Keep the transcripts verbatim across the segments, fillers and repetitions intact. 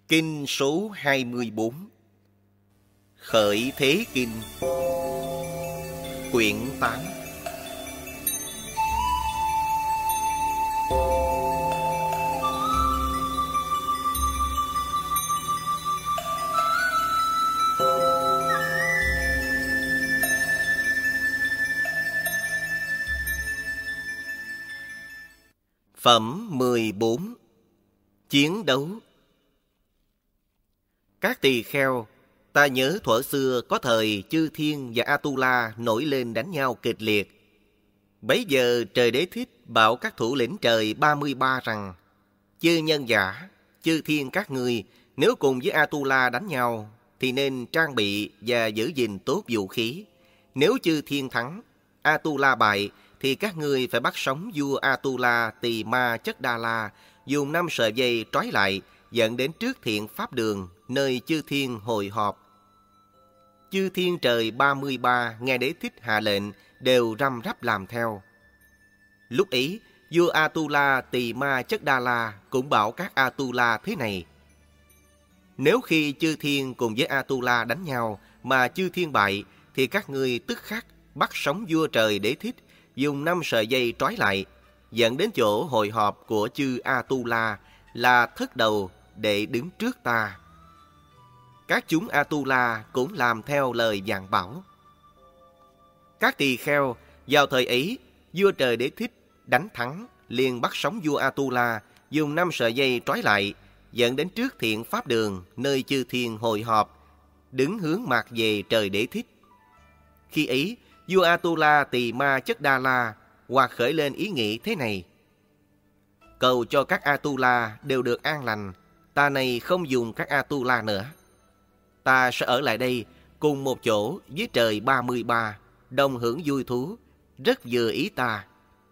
Kinh số hai mươi bốn. Khởi Thế Kinh. Quyển tám. Phẩm mười bốn. Chiến đấu. Các tỳ kheo, ta nhớ thuở xưa có thời Chư Thiên và Atula nổi lên đánh nhau kịch liệt. Bấy giờ Trời Đế Thích bảo các thủ lĩnh trời ba mươi ba rằng: Chư nhân giả, Chư Thiên các ngươi nếu cùng với Atula đánh nhau thì nên trang bị và giữ gìn tốt vũ khí. Nếu Chư Thiên thắng, Atula bại thì các ngươi phải bắt sống vua Atula Tỳ Ma Chất Đa La, dùng năm sợi dây trói lại, dẫn đến trước Thiện Pháp Đường, nơi Chư Thiên hội họp. Chư Thiên trời ba mươi ba nghe Đế Thích hạ lệnh, đều răm rắp làm theo. Lúc ấy, vua Atula Tỳ Ma Chất Đa La cũng bảo các Atula thế này: Nếu khi Chư Thiên cùng với Atula đánh nhau mà Chư Thiên bại, thì các ngươi tức khắc bắt sống vua trời Đế Thích, dùng năm sợi dây trói lại, dẫn đến chỗ hội họp của chư Atula là thất đầu để đứng trước ta. Các chúng Atula cũng làm theo lời dặn bảo. Các tỳ kheo, vào thời ấy, vua trời Đế Thích đánh thắng, liền bắt sống vua Atula, dùng năm sợi dây trói lại, dẫn đến trước Thiện Pháp Đường, nơi Chư Thiên hội họp, đứng hướng mặt về trời Đế Thích. Khi ấy, vua Atula Tỳ Ma Chất Đa La hoặc khởi lên ý nghĩ thế này: Cầu cho các Atula đều được an lành, ta này không dùng các Atula nữa. Ta sẽ ở lại đây cùng một chỗ với trời ba mươi ba, đồng hưởng vui thú, rất vừa ý ta.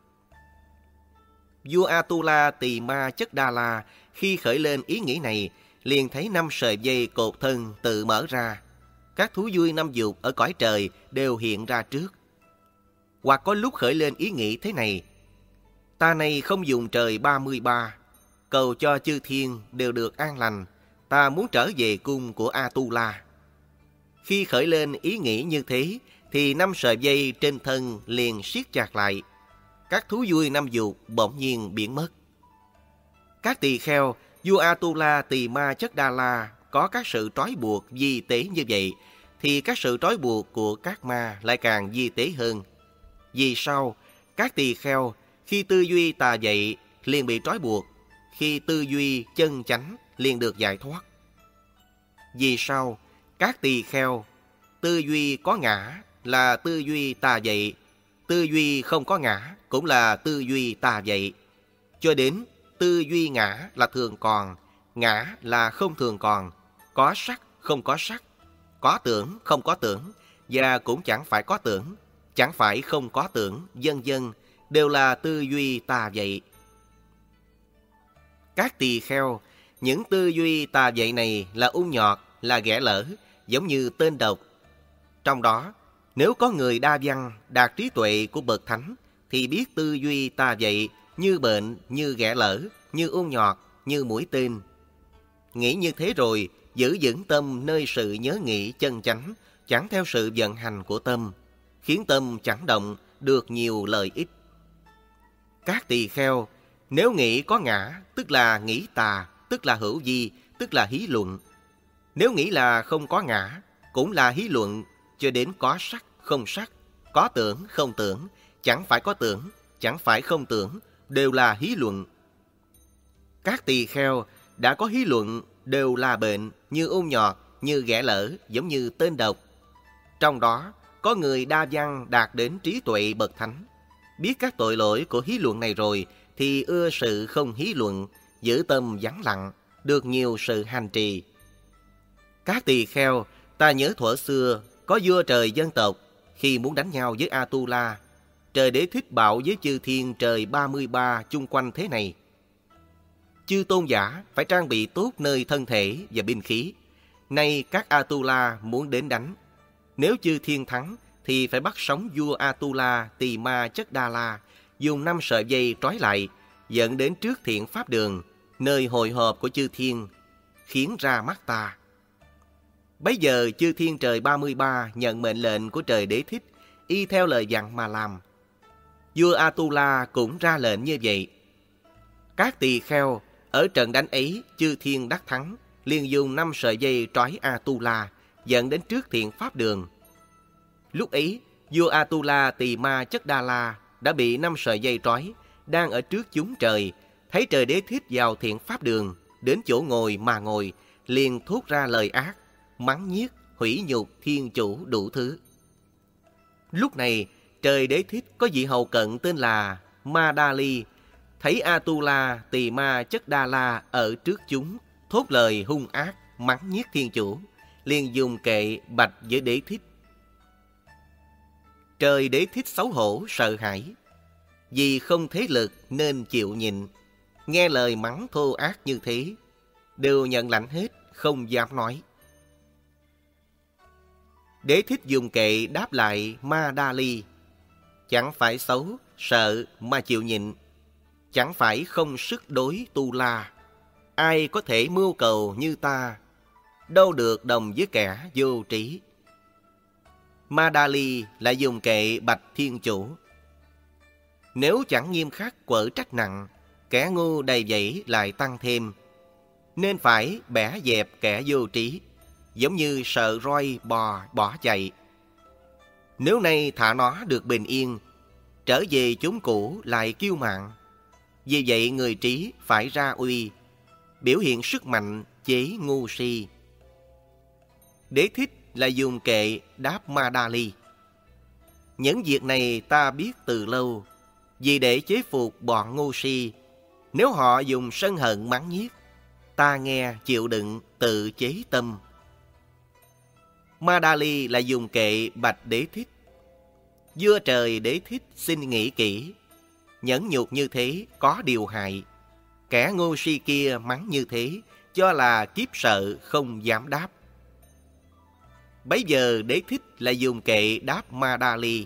Vua Atula Tỳ Ma Chất Đa La khi khởi lên ý nghĩ này, liền thấy năm sợi dây cột thân tự mở ra. Các thú vui năm dục ở cõi trời đều hiện ra trước. Hoặc có lúc khởi lên ý nghĩ thế này: Ta này không dùng trời ba mươi ba, cầu cho Chư Thiên đều được an lành, ta muốn trở về cung của Atula. Khi khởi lên ý nghĩ như thế, thì năm sợi dây trên thân liền siết chặt lại. Các thú vui năm dục bỗng nhiên biến mất. Các tỳ kheo, vua Atula Tỳ Ma Chất Đa La có các sự trói buộc vi tế như vậy, thì các sự trói buộc của các ma lại càng vi tế hơn. Vì sao? Các tỳ kheo khi tư duy tà dậy liền bị trói buộc, khi tư duy chân chánh liền được giải thoát. Vì sao? Các tỳ kheo tư duy có ngã là tư duy tà dậy, tư duy không có ngã cũng là tư duy tà dậy, cho đến tư duy ngã là thường còn, ngã là không thường còn, có sắc không có sắc, có tưởng không có tưởng, và cũng chẳng phải có tưởng, chẳng phải không có tưởng, vân vân, đều là tư duy tà dậy. Các tỳ kheo, những tư duy tà dậy này là ung nhọt, là ghẻ lỡ, giống như tên độc. Trong đó, nếu có người đa văn, đạt trí tuệ của bậc thánh, thì biết tư duy tà dậy như bệnh, như ghẻ lỡ, như ung nhọt, như mũi tên. Nghĩ như thế rồi, giữ vững tâm nơi sự nhớ nghĩ chân chánh, chẳng theo sự vận hành của tâm, khiến tâm chẳng động, được nhiều lợi ích. Các tỳ kheo, nếu nghĩ có ngã, tức là nghĩ tà, tức là hữu vi, tức là hí luận. Nếu nghĩ là không có ngã, cũng là hí luận, cho đến có sắc, không sắc, có tưởng, không tưởng, chẳng phải có tưởng, chẳng phải không tưởng, đều là hí luận. Các tỳ kheo đã có hí luận đều là bệnh, như ung nhọt, như ghẻ lỡ, giống như tên độc. Trong đó, có người đa văn đạt đến trí tuệ bậc thánh, biết các tội lỗi của hí luận này rồi, thì ưa sự không hí luận, giữ tâm vắng lặng, được nhiều sự hành trì. Các tỳ kheo, ta nhớ thuở xưa, có vua trời dân tộc, khi muốn đánh nhau với Atula, trời Đế Thích bảo với Chư Thiên trời ba mươi ba chung quanh thế này: Chư tôn giả phải trang bị tốt nơi thân thể và binh khí. Nay các Atula muốn đến đánh. Nếu Chư Thiên thắng, thì phải bắt sống vua Atula Tỳ Ma Chất Đa La, dùng năm sợi dây trói lại, dẫn đến trước Thiện Pháp Đường, nơi hội họp của Chư Thiên. khiến ra mắt ta. Bấy giờ chư thiên trời ba mươi ba nhận mệnh lệnh của trời Đế Thích, y theo lời dặn mà làm. Vua Atula cũng ra lệnh như vậy. Các tỳ kheo ở trận đánh ấy, chư thiên đắc thắng, liền dùng năm sợi dây trói Atula, dẫn đến trước thiện pháp đường. Lúc ấy, vua Atula Tỳ Ma Chất Đa La đã bị năm sợi dây trói, đang ở trước chúng trời, thấy trời Đế Thích vào thiện pháp đường, đến chỗ ngồi mà ngồi, liền thốt ra lời ác, mắng nhiếc, hủy nhục thiên chủ đủ thứ. Lúc này, trời Đế Thích có vị hầu cận tên là Madali, thấy Atula Tỳ Ma Chất Đa La ở trước chúng, thốt lời hung ác, mắng nhiếc thiên chủ, liền dùng kệ bạch với Đế Thích. Trời Đế Thích xấu hổ sợ hãi, vì không thế lực nên chịu nhịn, nghe lời mắng thô ác như thế, đều nhận lãnh hết, không dám nói. Đế Thích dùng kệ đáp lại Madali: chẳng phải xấu, sợ mà chịu nhịn, chẳng phải không sức đối tu la. Ai có thể mưu cầu như ta, đâu được đồng với kẻ vô trí. Madali lại dùng kệ bạch thiên chủ: nếu chẳng nghiêm khắc quở trách nặng, kẻ ngu đầy dẫy lại tăng thêm, nên phải bẻ dẹp kẻ vô trí, giống như sợ roi bò bỏ chạy. Nếu nay thả nó được bình yên, trở về chốn cũ lại kiêu mạn. Vì vậy người trí phải ra uy, biểu hiện sức mạnh chế ngu si. Đế Thích là dùng kệ đáp Madali: những việc này ta biết từ lâu, vì để chế phục bọn ngu si. Nếu họ dùng sân hận mắng nhiếc, ta nghe chịu đựng tự chế tâm. Madali là dùng kệ bạch Đế Thích: vua trời Đế Thích xin nghĩ kỹ, nhẫn nhục như thế có điều hại. Kẻ ngu si kia mắng như thế, cho là kiếp sợ không dám đáp. Bấy giờ Đế Thích lại dùng kệ đáp Madali: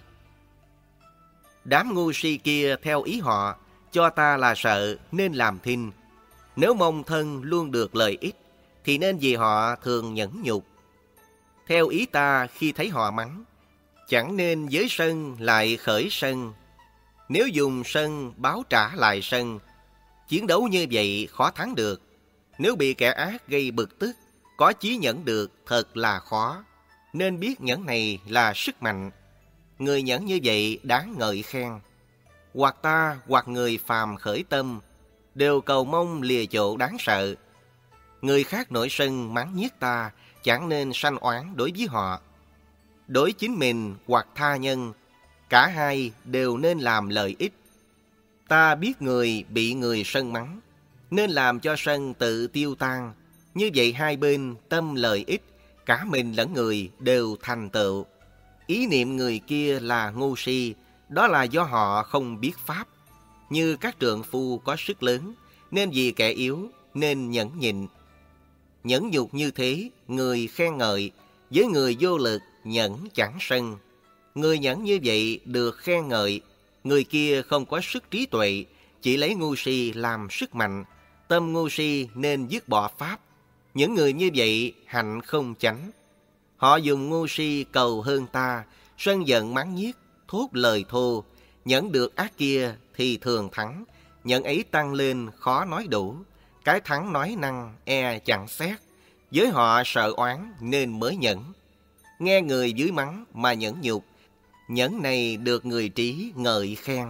đám ngu si kia theo ý họ, cho ta là sợ nên làm thinh. Nếu mong thân luôn được lợi ích, thì nên vì họ thường nhẫn nhục. Theo ý ta khi thấy họ mắng, chẳng nên với sân lại khởi sân. Nếu dùng sân báo trả lại sân, chiến đấu như vậy khó thắng được. Nếu bị kẻ ác gây bực tức, có chí nhẫn được thật là khó. Nên biết nhẫn này là sức mạnh. Người nhẫn như vậy đáng ngợi khen. Hoặc ta hoặc người phàm khởi tâm, đều cầu mong lìa chỗ đáng sợ. Người khác nổi sân mắng nhiếc ta, chẳng nên sanh oán đối với họ. Đối chính mình hoặc tha nhân, cả hai đều nên làm lợi ích. Ta biết người bị người sân mắng, nên làm cho sân tự tiêu tan. Như vậy hai bên tâm lợi ích, cả mình lẫn người đều thành tựu. Ý niệm người kia là ngu si, đó là do họ không biết pháp. Như các trượng phu có sức lớn, nên vì kẻ yếu nên nhẫn nhịn. Nhẫn nhục như thế, người khen ngợi, với người vô lực nhẫn chẳng sân. Người nhẫn như vậy được khen ngợi, người kia không có sức trí tuệ, chỉ lấy ngu si làm sức mạnh. Tâm ngu si nên dứt bỏ pháp. Những người như vậy hạnh không chánh. Họ dùng ngu si cầu hơn ta, sân giận mắng nhiếc, thốt lời thô. Nhẫn được ác kia thì thường thắng, nhẫn ấy tăng lên khó nói đủ. Cái thắng nói năng e chẳng xét, với họ sợ oán nên mới nhẫn. Nghe người dưới mắng mà nhẫn nhục, nhẫn này được người trí ngợi khen.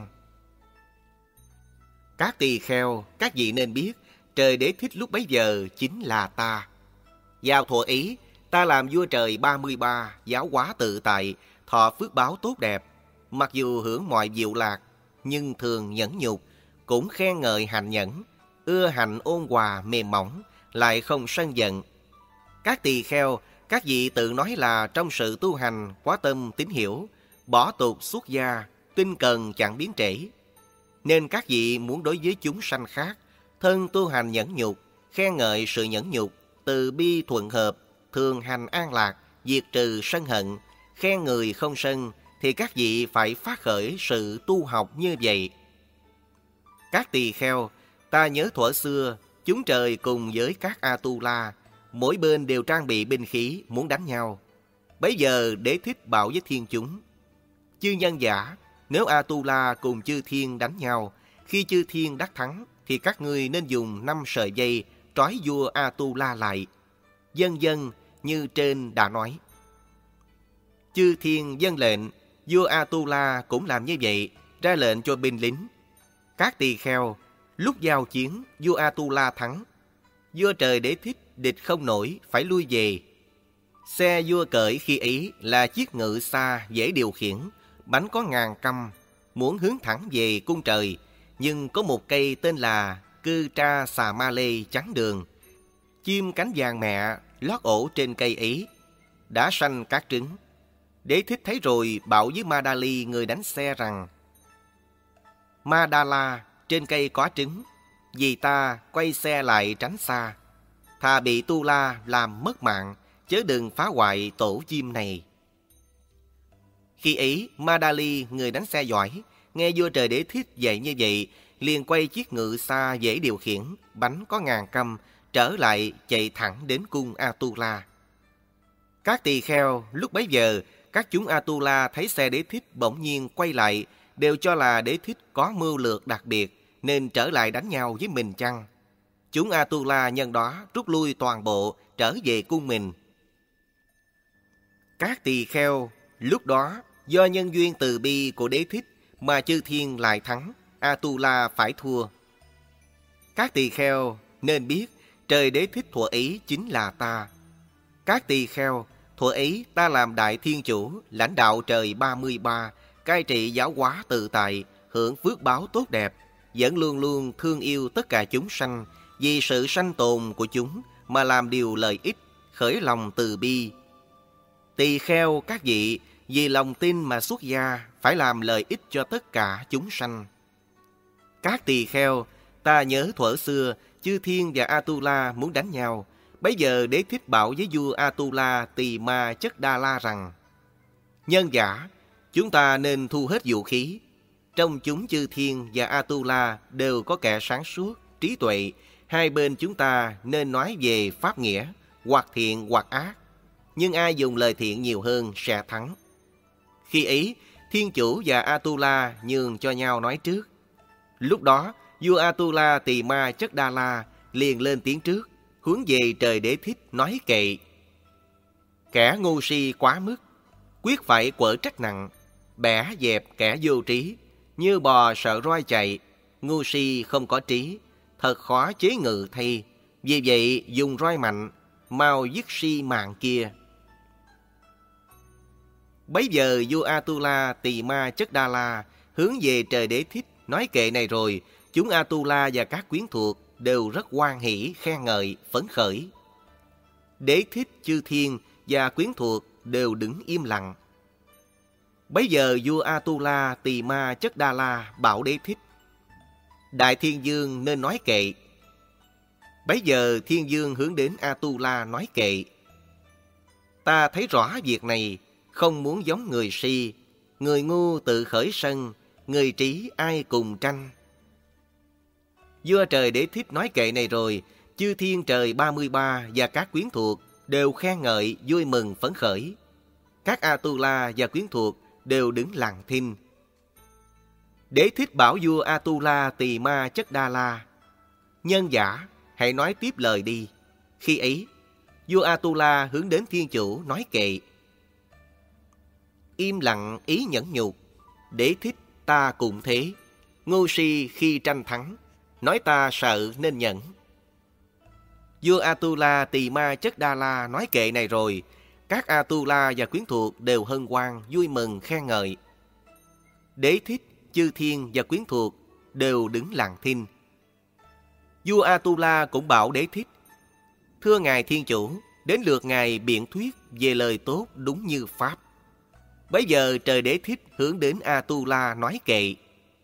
Các tỳ kheo, các vị nên biết, trời Đế Thích lúc bấy giờ chính là ta. Vào thuở ấy, ta làm vua trời ba mươi ba, giáo hóa tự tại, thọ phước báo tốt đẹp. Mặc dù hưởng mọi diệu lạc, nhưng thường nhẫn nhục, cũng khen ngợi hạnh nhẫn, ưa hạnh ôn hòa mềm mỏng, lại không sân giận. Các tỳ kheo, các vị tự nói là trong sự tu hành quá tâm tín hiểu, bỏ tục xuất gia, tinh cần chẳng biến trễ. Nên các vị muốn đối với chúng sanh khác, thân tu hành nhẫn nhục, khen ngợi sự nhẫn nhục, từ bi thuận hợp, thường hành an lạc, diệt trừ sân hận, khen người không sân, thì các vị phải phát khởi sự tu học như vậy. Các tỳ kheo, ta nhớ thuở xưa, chúng trời cùng với các Atula mỗi bên đều trang bị binh khí muốn đánh nhau. Bấy giờ Đế Thích bảo với thiên chúng: chư nhân giả, nếu Atula cùng chư thiên đánh nhau, khi chư thiên đắc thắng, thì các ngươi nên dùng năm sợi dây trói vua Atula lại. Dân dân như trên đã nói. Chư thiên vâng lệnh, vua Atula cũng làm như vậy, ra lệnh cho binh lính. Các tỳ kheo, lúc giao chiến, vua Atula thắng. Vua trời Đế Thích địch không nổi, phải lui về. Xe vua cởi khi ấy là chiếc ngự xa dễ điều khiển, bánh có ngàn căm, muốn hướng thẳng về cung trời, nhưng có một cây tên là Cư Tra Xà Ma Lê chắn đường. Chim cánh vàng mẹ lót ổ trên cây ấy, đã sanh các trứng. Đế Thích thấy rồi bảo với Madali người đánh xe rằng: Madala, trên cây có trứng, vì ta quay xe lại tránh xa. Thà bị Tu La làm mất mạng, chớ đừng phá hoại tổ chim này. Khi ấy, Madali, người đánh xe giỏi, nghe vua trời Đế Thích dạy như vậy, liền quay chiếc ngự xa dễ điều khiển, bánh có ngàn căm, trở lại chạy thẳng đến cung Atula. Các tỳ kheo lúc bấy giờ, các chúng Atula thấy xe Đế Thích bỗng nhiên quay lại, đều cho là Đế Thích có mưu lược đặc biệt, nên trở lại đánh nhau với mình chăng? Chúng Atula nhân đó rút lui toàn bộ, trở về cung mình. Các tỳ kheo lúc đó, do nhân duyên từ bi của Đế Thích mà chư thiên lại thắng, Atula phải thua. Các tỳ kheo nên biết, trời Đế Thích thuở ấy chính là ta. Các tỳ kheo, thuở ấy ta làm đại thiên chủ, lãnh đạo trời ba mươi ba, cai trị giáo hóa tự tại, hưởng phước báo tốt đẹp, vẫn luôn luôn thương yêu tất cả chúng sanh, vì sự sanh tồn của chúng mà làm điều lợi ích, khởi lòng từ bi. Tỳ kheo các vị, vì lòng tin mà xuất gia, phải làm lợi ích cho tất cả chúng sanh. Các tỳ kheo, ta nhớ thuở xưa, chư thiên và Atula muốn đánh nhau. Bấy giờ Đế Thích bảo với vua Atula Tỳ Ma Chất Đa La rằng: nhân giả, chúng ta nên thu hết vũ khí. Trong chúng chư thiên và Atula đều có kẻ sáng suốt, trí tuệ. Hai bên chúng ta nên nói về pháp nghĩa, hoặc thiện hoặc ác. Nhưng ai dùng lời thiện nhiều hơn sẽ thắng. Khi ấy, thiên chủ và Atula nhường cho nhau nói trước. Lúc đó, vua Atula Tỳ Ma Chất Đa La liền lên tiếng trước, hướng về trời Đế Thích nói kệ: kẻ ngu si quá mức, quyết phải quở trách nặng, bẻ dẹp kẻ vô trí, như bò sợ roi chạy, ngu si không có trí, thật khó chế ngự thay. Vì vậy dùng roi mạnh, mau dứt si mạng kia. Bấy giờ vua Atula Tỳ Ma Chất Đa La hướng về trời Đế Thích nói kệ này rồi, chúng Atula và các quyến thuộc đều rất hoan hỷ, khen ngợi, phấn khởi. Đế Thích, chư thiên và quyến thuộc đều đứng im lặng. Bấy giờ vua Atula Tỳ Ma Chất Đa La bảo Đế Thích: đại thiên dương nên nói kệ. Bấy giờ thiên dương hướng đến Atula nói kệ: ta thấy rõ việc này, không muốn giống người si, người ngu tự khởi sân, người trí ai cùng tranh. Vua trời Đế Thích nói kệ này rồi, chư thiên trời ba mươi ba và các quyến thuộc đều khen ngợi, vui mừng phấn khởi. Các Atula và quyến thuộc đều đứng lặng thinh. Đế Thích bảo vua Atula Tỳ Ma Chất Đa La: nhân giả, hãy nói tiếp lời đi. Khi ấy, vua Atula hướng đến thiên chủ nói kệ: im lặng ý nhẫn nhục, Đế Thích ta cũng thế. Ngu si khi tranh thắng, nói ta sợ nên nhẫn. Vua Atula Tỳ Ma Chất Đa La nói kệ này rồi, các Atula và quyến thuộc đều hân hoan, vui mừng khen ngợi. Đế Thích, chư thiên và quyến thuộc đều đứng lặng thinh. Vua Atula cũng bảo Đế Thích: thưa ngài thiên chủ, đến lượt ngài biện thuyết về lời tốt đúng như pháp. Bấy giờ trời Đế Thích hướng đến Atula nói kệ: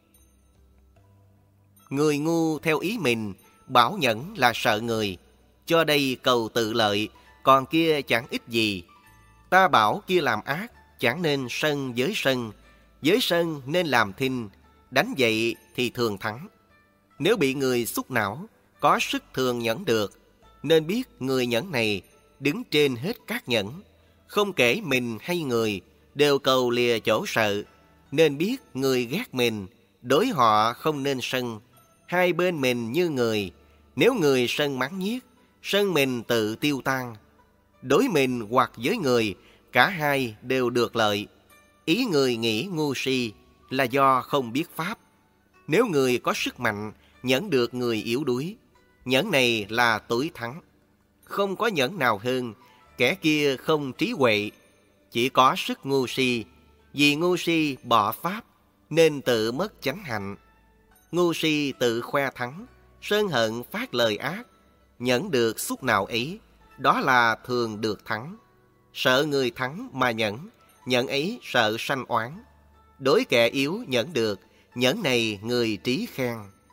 người ngu theo ý mình, bảo nhẫn là sợ người, cho đây cầu tự lợi, còn kia chẳng ích gì. Ta bảo kia làm ác, chẳng nên sân với sân, với sân nên làm thinh, đánh vậy thì thường thắng. Nếu bị người xúc não, có sức thường nhẫn được, nên biết người nhẫn này đứng trên hết các nhẫn. Không kể mình hay người, đều cầu lìa chỗ sợ. Nên biết người ghét mình, đối họ không nên sân. Hai bên mình như người, nếu người sân mắng nhiếc, sân mình tự tiêu tan. Đối mình hoặc với người, cả hai đều được lợi. Ý người nghĩ ngu si là do không biết pháp. Nếu người có sức mạnh, nhẫn được người yếu đuối, nhẫn này là tối thắng. Không có nhẫn nào hơn, kẻ kia không trí huệ, chỉ có sức ngu si. Vì ngu si bỏ pháp, nên tự mất chánh hạnh. Ngu si tự khoe thắng, sơn hận phát lời ác. Nhẫn được xúc nào ấy, đó là thường được thắng. Sợ người thắng mà nhẫn, nhẫn ấy sợ sanh oán. Đối kẻ yếu nhẫn được, nhẫn này người trí khen.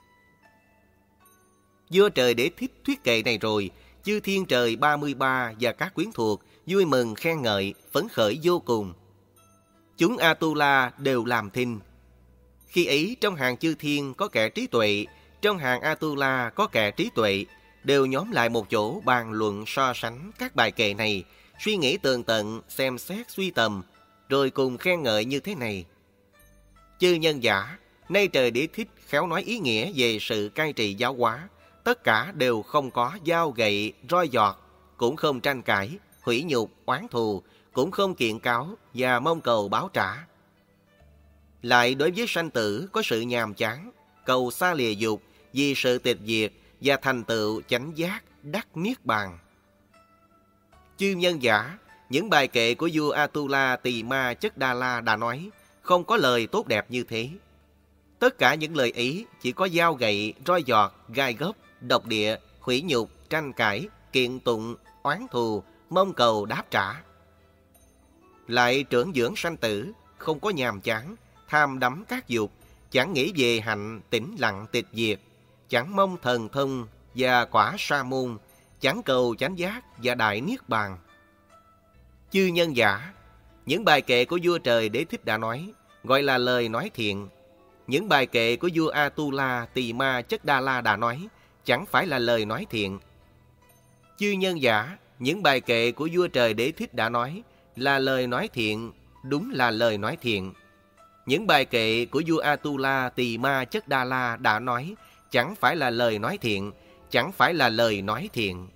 Vua Trời Đế thích thuyết kệ này rồi, chư thiên trời ba mươi ba và các quyến thuộc vui mừng khen ngợi, phấn khởi vô cùng. Chúng Atula đều làm thinh. Khi ấy trong hàng chư thiên có kẻ trí tuệ, trong hàng Atula có kẻ trí tuệ, đều nhóm lại một chỗ bàn luận so sánh các bài kệ này, suy nghĩ tường tận, xem xét suy tầm, rồi cùng khen ngợi như thế này. Chư nhân giả, nay Trời Đế thích khéo nói ý nghĩa về sự cai trị giáo hóa. Tất cả đều không có dao gậy, roi giọt, cũng không tranh cãi, hủy nhục, oán thù, cũng không kiện cáo và mong cầu báo trả. Lại đối với sanh tử có sự nhàm chán, cầu xa lìa dục vì sự tịch diệt và thành tựu chánh giác đắc niết bàn. Chư nhân giả, những bài kệ của vua Atula Tỳ Ma Chất Đa La đã nói, không có lời tốt đẹp như thế. Tất cả những lời ấy chỉ có dao gậy, roi giọt, gai góc, độc địa, hủy nhục, tranh cãi, kiện tụng, oán thù, mong cầu đáp trả. Lại trưởng dưỡng sanh tử, không có nhàm chán, tham đắm các dục, chẳng nghĩ về hạnh tĩnh lặng tịch diệt, chẳng mong thần thông và quả sa môn, chẳng cầu chánh giác và đại niết bàn. Chư nhân giả, những bài kệ của vua Trời Đế thích đã nói, gọi là lời nói thiện. Những bài kệ của vua Atula Tỳ Ma Chất Đa La đã nói, chẳng phải là lời nói thiện. Chư nhân giả, những bài kệ của vua Trời Đế thích đã nói, là lời nói thiện, đúng là lời nói thiện. Những bài kệ của vua Atula Tỳ Ma Chất Đa La đã nói, chẳng phải là lời nói thiện, chẳng phải là lời nói thiện.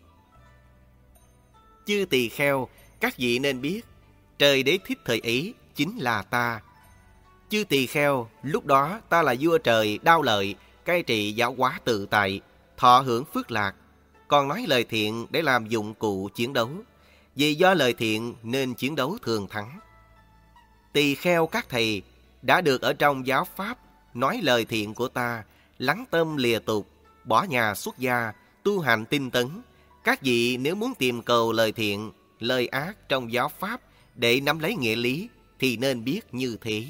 Chư tỳ kheo, các vị nên biết, Trời Đế thích thời ấy chính là ta. Chư tỳ kheo, lúc đó ta là vua trời đao lợi, cai trị giáo hóa tự tại, thọ hưởng phước lạc, còn nói lời thiện để làm dụng cụ chiến đấu. Vì do lời thiện nên chiến đấu thường thắng. Tỳ kheo các thầy đã được ở trong giáo pháp nói lời thiện của ta, lắng tâm lìa tục, bỏ nhà xuất gia, tu hành tinh tấn. Các vị nếu muốn tìm cầu lời thiện, lời ác trong giáo pháp để nắm lấy nghĩa lý thì nên biết như thế.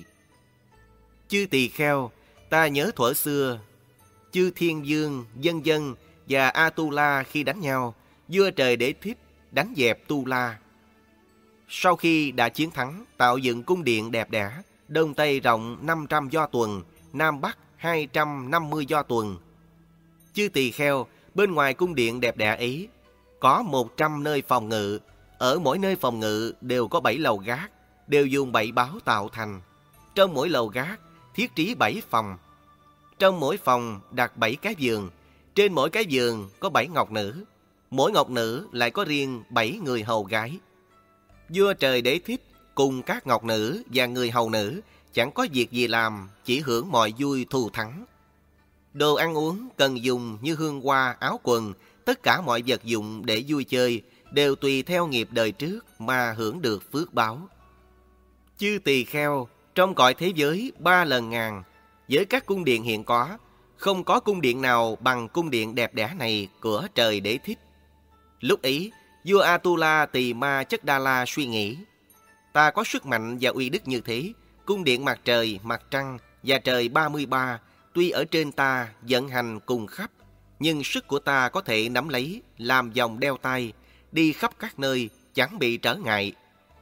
Chư tỳ kheo, ta nhớ thuở xưa, chư thiên vương, dân dân và Atula khi đánh nhau, vua Trời Đế thích đánh dẹp Tu La. Sau khi đã chiến thắng, tạo dựng cung điện đẹp đẽ, đông tây rộng năm trăm do tuần, nam bắc hai trăm năm mươi do tuần. Chư tỳ kheo, bên ngoài cung điện đẹp đẽ ấy, có một trăm nơi phòng ngự, ở mỗi nơi phòng ngự đều có bảy lầu gác, đều dùng bảy báo tạo thành. Trong mỗi lầu gác, thiết trí bảy phòng. Trong mỗi phòng đặt bảy cái giường, trên mỗi cái giường có bảy ngọc nữ, mỗi ngọc nữ lại có riêng bảy người hầu gái. Vua Trời Đế thích cùng các ngọc nữ và người hầu nữ chẳng có việc gì làm, chỉ hưởng mọi vui thù thắng. Đồ ăn uống cần dùng như hương hoa, áo quần, tất cả mọi vật dụng để vui chơi đều tùy theo nghiệp đời trước mà hưởng được phước báo. Chư tỳ kheo, trong cõi thế giới ba lần ngàn, với các cung điện hiện có, không có cung điện nào bằng cung điện đẹp đẽ này của Trời Đế thích. Lúc ấy, vua Atula Tỳ Ma Chất Đa La suy nghĩ, ta có sức mạnh và uy đức như thế, cung điện mặt trời, mặt trăng và trời ba mươi ba tuy ở trên ta vận hành cùng khắp, nhưng sức của ta có thể nắm lấy, làm vòng đeo tay, đi khắp các nơi, chẳng bị trở ngại.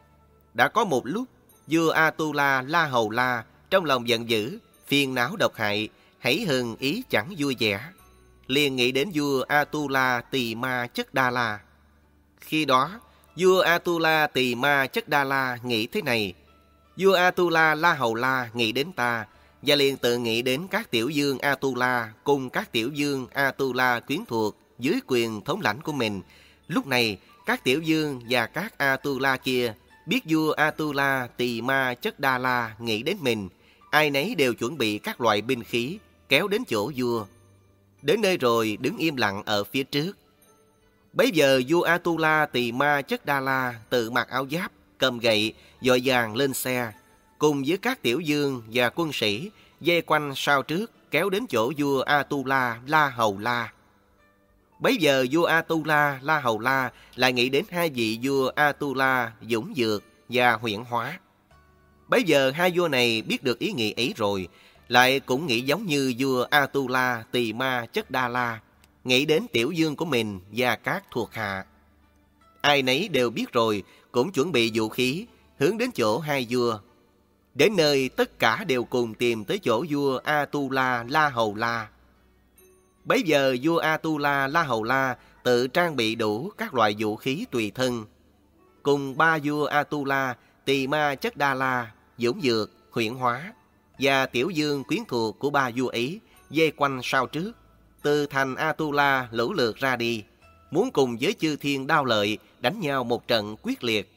Đã có một lúc, vua Atula La Hầu La trong lòng giận dữ, phiền não độc hại, hãy hừng ý chẳng vui vẻ. liền nghĩ đến vua Atula Tỳ Ma Chất Đa La. Khi đó, vua Atula Tỳ Ma Chất Đa La nghĩ thế này: vua Atula La Hầu La nghĩ đến ta, và liền tự nghĩ đến các tiểu vương Atula cùng các tiểu vương Atula quyến thuộc dưới quyền thống lãnh của mình. Lúc này, các tiểu vương và các Atula kia biết vua Atula Tỳ Ma Chất Đa La nghĩ đến mình, ai nấy đều chuẩn bị các loại binh khí kéo đến chỗ vua. Đến nơi rồi đứng im lặng ở phía trước. Bấy giờ vua Atula Tỳ Ma Chất Đa La tự mặc áo giáp, cầm gậy, vội vàng lên xe, cùng với các tiểu vương và quân sĩ vây quanh sau trước kéo đến chỗ vua Atula La Hầu La. Bấy giờ vua Atula La Hầu La lại nghĩ đến hai vị vua Atula Dũng Dược và Huyễn Hóa. Bấy giờ hai vua này biết được ý nghĩ ấy rồi, lại cũng nghĩ giống như vua Atula Tỳ Ma Chất Đa La, nghĩ đến tiểu vương của mình và các thuộc hạ. Ai nấy đều biết rồi, cũng chuẩn bị vũ khí, hướng đến chỗ hai vua. Đến nơi tất cả đều cùng tìm tới chỗ vua Atula La Hầu La. Bấy giờ vua Atula La Hầu La tự trang bị đủ các loại vũ khí tùy thân, cùng ba vua Atula Tỳ Ma Chất Đa La, Dũng Dược, Huyễn Hóa và tiểu vương quyến thuộc của ba vua ấy vây quanh sau trước, từ thành Atula lũ lượt ra đi, muốn cùng với chư thiên Đao Lợi đánh nhau một trận quyết liệt.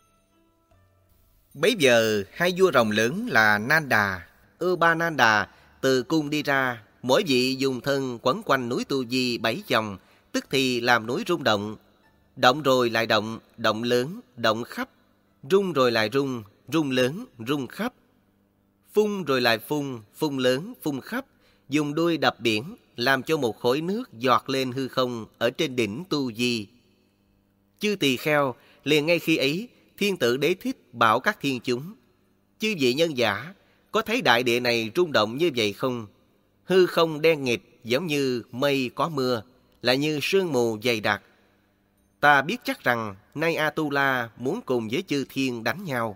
Bấy giờ hai vua rồng lớn là Nanda, Upananda từ cung đi ra, mỗi vị dùng thân quấn quanh núi Tu Di bảy vòng, tức thì làm núi rung động. Động rồi lại động, động lớn, động khắp, rung rồi lại rung, rung lớn, rung khắp. Phun rồi lại phun, phun lớn, phun khắp, dùng đuôi đập biển, làm cho một khối nước giọt lên hư không ở trên đỉnh Tu Di. Chư tỳ kheo liền ngay khi ấy, Thiên Tử Đế Thích bảo các thiên chúng: chư vị nhân giả, có thấy đại địa này rung động như vậy không? Hư không đen nghịt giống như mây có mưa, là như sương mù dày đặc. Ta biết chắc rằng nay Atula muốn cùng với chư thiên đánh nhau.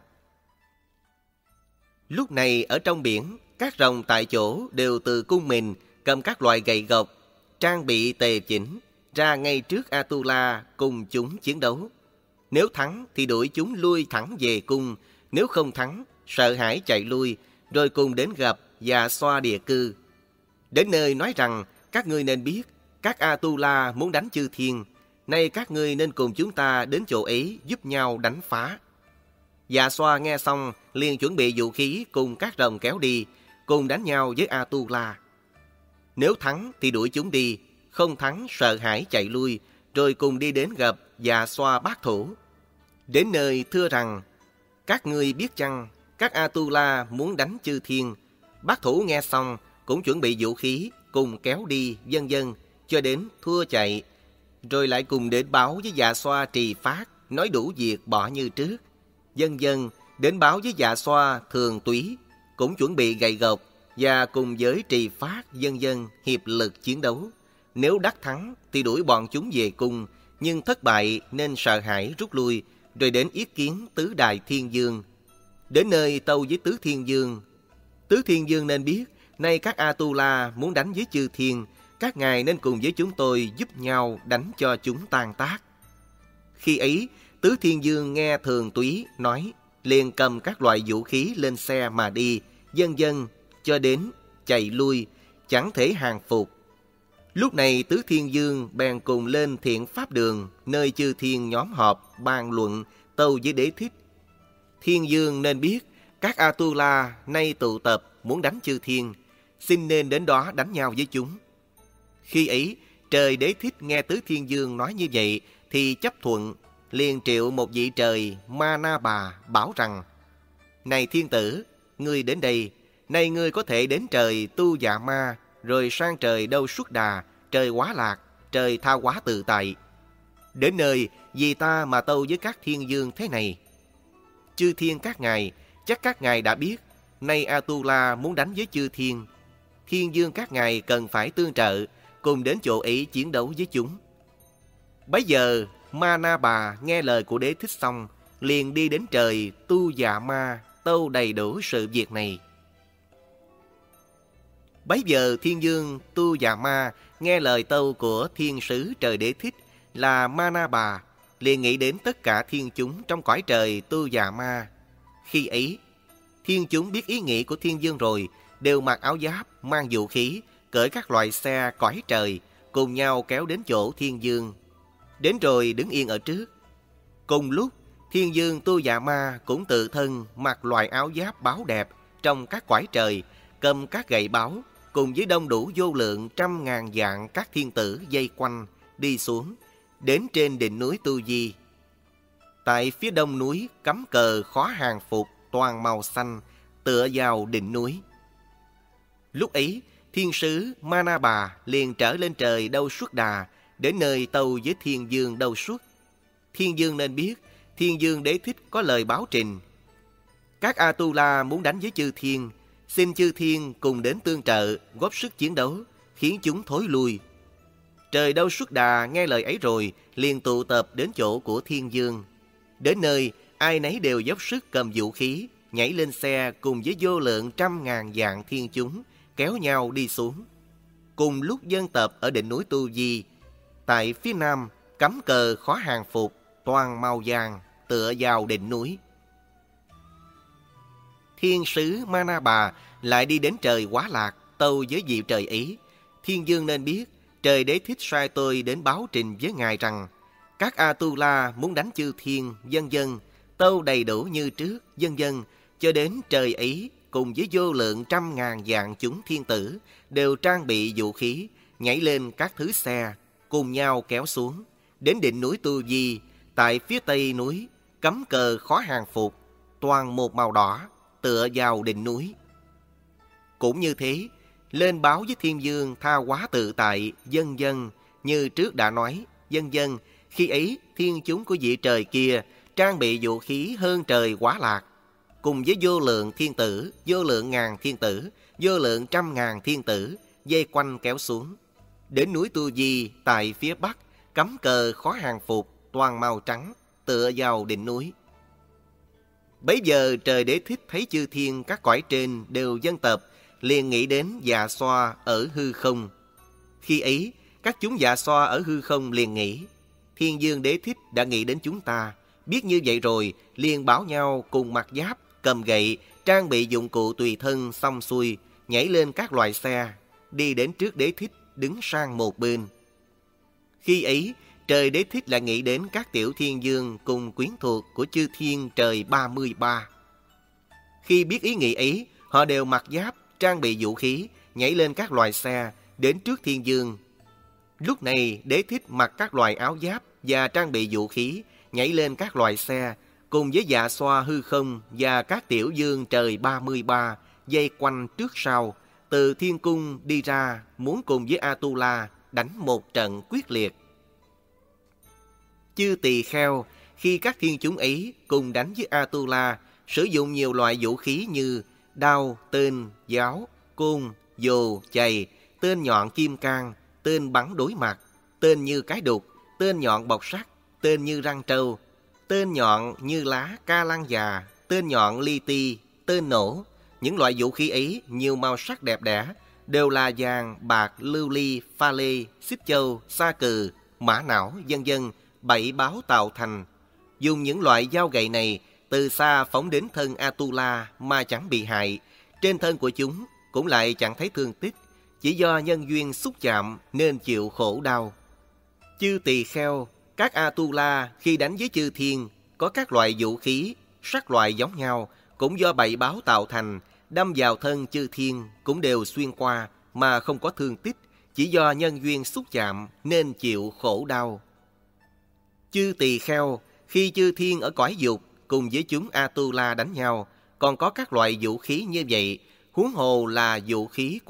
Lúc này ở trong biển, các rồng tại chỗ đều từ cung mình cầm các loại gậy gộc, trang bị tề chỉnh, ra ngay trước Atula cùng chúng chiến đấu. Nếu thắng thì đuổi chúng lui thẳng về cung, nếu không thắng, sợ hãi chạy lui, rồi cùng đến gặp và xoa địa cư. Đến nơi nói rằng các ngươi nên biết, các Atula muốn đánh chư thiên, nay các ngươi nên cùng chúng ta đến chỗ ấy giúp nhau đánh phá. Dạ xoa nghe xong liền chuẩn bị vũ khí cùng các rồng kéo đi, cùng đánh nhau với Atula. Nếu thắng thì đuổi chúng đi, không thắng sợ hãi chạy lui, rồi cùng đi đến gặp Dạ xoa bác thủ. Đến nơi thưa rằng: các ngươi biết chăng, các Atula muốn đánh chư thiên. Bác thủ nghe xong cũng chuẩn bị vũ khí, cùng kéo đi, vân vân, cho đến thua chạy, rồi lại cùng đến báo với Dạ xoa trì phát, nói đủ việc bỏ như trước, vân vân, đến báo với Dạ xoa thường túy, cũng chuẩn bị gậy gộc, và cùng với trì phát, vân vân, hiệp lực chiến đấu. Nếu đắc thắng thì đuổi bọn chúng về cung, nhưng thất bại nên sợ hãi rút lui, rồi đến yết kiến tứ đại thiên vương. Đến nơi tâu với tứ thiên vương: tứ thiên vương nên biết, nay các Atula muốn đánh với chư thiên, các ngài nên cùng với chúng tôi giúp nhau đánh cho chúng tan tác. Khi ấy, tứ thiên vương nghe thường túy nói, liền cầm các loại vũ khí lên xe mà đi, vân vân, cho đến chạy lui, chẳng thể hàng phục. Lúc này tứ thiên vương bèn cùng lên Thiện Pháp Đường, nơi chư thiên nhóm họp bàn luận, tâu với Đế Thích: thiên vương nên biết, các Atula nay tụ tập muốn đánh chư thiên, xin nên đến đó đánh nhau với chúng. Khi ấy, trời Đế Thích nghe tứ thiên vương nói như vậy thì chấp thuận, liền triệu một vị trời Ma Na Bà bảo rằng: này thiên tử, ngươi đến đây, nay ngươi có thể đến trời Tu Dạ Ma, rồi sang trời Đâu Xuất Đà, trời Quá Lạc, trời Tha Quá Tự Tại. Đến nơi vì ta mà tâu với các thiên vương thế này: chư thiên các ngài, chắc các ngài đã biết, nay Atula muốn đánh với chư thiên. Thiên vương các ngài cần phải tương trợ, cùng đến chỗ ấy chiến đấu với chúng. Bấy giờ Ma Na Bà nghe lời của Đế Thích xong, liền đi đến trời Tu Dạ Ma tâu đầy đủ sự việc này. Bấy giờ thiên dương Tu Già Ma nghe lời tâu của thiên sứ trời Đế Thích là Ma Na Bà, liền nghĩ đến tất cả thiên chúng trong cõi trời Tu Già Ma. Khi ấy, thiên chúng biết ý nghĩ của thiên dương rồi, đều mặc áo giáp, mang vũ khí, cởi các loại xe cõi trời, cùng nhau kéo đến chỗ thiên dương. Đến rồi đứng yên ở trước. Cùng lúc, thiên dương Tu Già Ma cũng tự thân mặc loại áo giáp báo đẹp trong các cõi trời, cầm các gậy báo, cùng với đông đủ vô lượng trăm ngàn vạn các thiên tử dây quanh, đi xuống, đến trên đỉnh núi Tu Di. Tại phía đông núi cắm cờ khóa hàng phục toàn màu xanh, tựa vào đỉnh núi. Lúc ấy, thiên sứ Ma Na Bà liền trở lên trời Đâu Xuất Đà, đến nơi tâu với thiên dương Đâu Xuất. Thiên dương nên biết, thiên dương Đế Thích có lời báo trình. Các Atula muốn đánh với chư thiên, xin chư thiên cùng đến tương trợ, góp sức chiến đấu, khiến chúng thối lui. Trời Đâu Xuất Đà nghe lời ấy rồi, liền tụ tập đến chỗ của thiên dương. Đến nơi, ai nấy đều dốc sức cầm vũ khí, nhảy lên xe cùng với vô lượng trăm ngàn vạn thiên chúng, kéo nhau đi xuống. Cùng lúc dân tập ở đỉnh núi Tu Di, tại phía nam cắm cờ khóa hàng phục toàn màu vàng, tựa vào đỉnh núi. Thiên sứ Ma Na Bà lại đi đến trời Quá Lạc, tâu với vị trời ấy. Thiên dương nên biết, trời Đế Thích sai tôi đến báo trình với ngài rằng các Atula muốn đánh chư thiên, vân vân, tâu đầy đủ như trước, vân vân, cho đến trời ấy cùng với vô lượng trăm ngàn vạn chúng thiên tử đều trang bị vũ khí, nhảy lên các thứ xe, cùng nhau kéo xuống, đến đỉnh núi Tu Di, tại phía tây núi, cắm cờ khóa hàng phục, toàn một màu đỏ, tựa vào đỉnh núi. Cũng như thế, lên báo với thiên dương tha hóa tự tại, vân vân, như trước đã nói, vân vân. Khi ấy, thiên chúng của vị trời kia trang bị vũ khí hơn trời Quá Lạc, cùng với vô lượng thiên tử, vô lượng ngàn thiên tử, vô lượng trăm ngàn thiên tử, dây quanh kéo xuống. Đến núi Tu Di, tại phía bắc, cắm cờ khóa hàng phục, toàn màu trắng, tựa vào đỉnh núi. Bấy giờ trời Đế Thích thấy chư thiên các cõi trên đều dân tập, liền nghĩ đến Dạ Xoa ở hư không. Khi ấy, các chúng Dạ Xoa ở hư không liền nghĩ, thiên dương Đế Thích đã nghĩ đến chúng ta. Biết như vậy rồi, liền bảo nhau cùng mặc giáp, cầm gậy, trang bị dụng cụ tùy thân xong xuôi, nhảy lên các loại xe, đi đến trước Đế Thích, đứng sang một bên. Khi ấy, trời Đế Thích lại nghĩ đến các tiểu thiên dương cùng quyến thuộc của chư thiên trời ba mươi ba. Khi biết ý nghĩ ấy, họ đều mặc giáp, trang bị vũ khí, nhảy lên các loại xe, đến trước thiên dương. Lúc này, Đế Thích mặc các loại áo giáp và trang bị vũ khí, nhảy lên các loại xe, cùng với Dạ Xoa hư không và các tiểu dương trời ba mươi ba, dây quanh trước sau, từ thiên cung đi ra, muốn cùng với Atula đánh một trận quyết liệt. Chư tỳ kheo, khi các thiên chúng ấy cùng đánh với Atula, sử dụng nhiều loại vũ khí như đao, tên, giáo, côn, dồ, chày, tên nhọn kim cang, tên bắn đối mặt, tên như cái đục, tên nhọn bọc sắt, tên như răng trâu, tên nhọn như lá ca lan già, tên nhọn li ti, tên nổ. Những loại vũ khí ấy nhiều màu sắc đẹp đẽ, đều là vàng, bạc, lưu ly, pha lê, xích châu, sa cừ, mã não, vân vân, bảy báo tạo thành. Dùng những loại dao gậy này từ xa phóng đến thân Atula mà chẳng bị hại, trên thân của chúng cũng lại chẳng thấy thương tích, chỉ do nhân duyên xúc chạm nên chịu khổ đau. Chư tỳ kheo, các Atula khi đánh với chư thiên có các loại vũ khí, sắc loại giống nhau, cũng do bảy báo tạo thành, đâm vào thân chư thiên cũng đều xuyên qua mà không có thương tích, chỉ do nhân duyên xúc chạm nên chịu khổ đau. Chư tỳ kheo, khi chư thiên ở cõi dục cùng với chúng Atula đánh nhau, còn có các loại vũ khí như vậy, huống hồ là vũ khí